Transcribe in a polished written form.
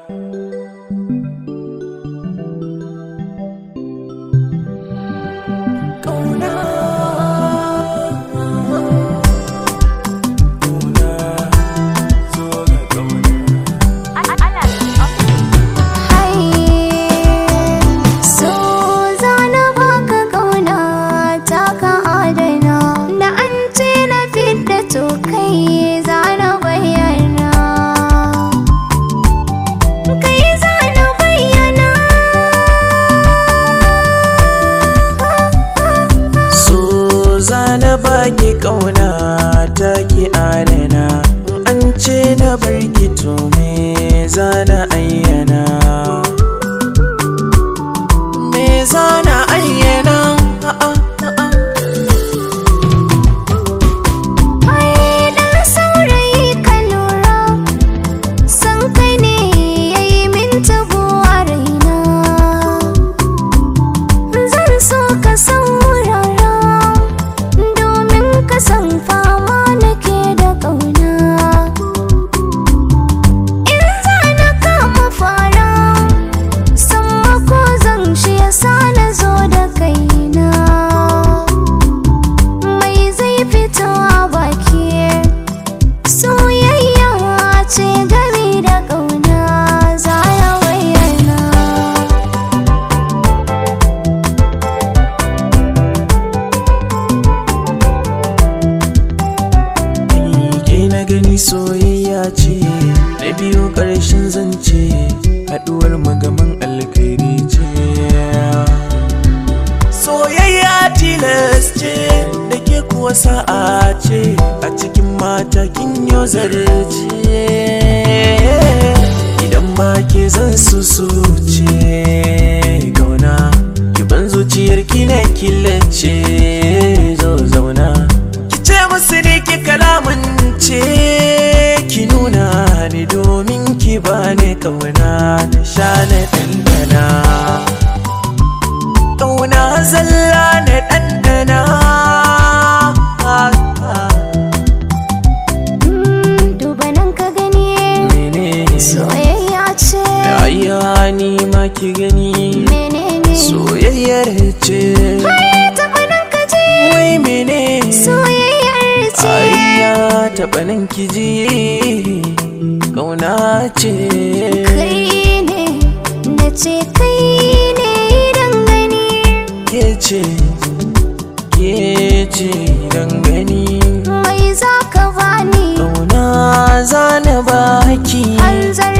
baki kauna ta ki adana, an ce na barki to me zana ayyana, me zana ayyana. Soyayya ce na biyu ƙarshen zance, haɗuwar magaman alkhairi ce. Soyayya tilas ce da ke kuwa sa'a ce, a cikin mata kin yo zarce. Idan ba ke zan ce gauna, ki ban zuciyar ki na killace. Zo zauna ki ce musu ne ki kalamun ce, ki nuna ni domin ki bani kauna na sha na ɗanɗana, kauna zalla na ɗanɗana. Duba nan ka gani mene soyayya ce, ayya ni ma ki gani menene soyayyar ce. Taɓa nan ka ji wai mene soyayyar ce, ayya taɓa nan ki ji kauna ce. kai ne na ce kai ne dangane, ke ce dangane. mai za ka bani Kauna zana baki hanzar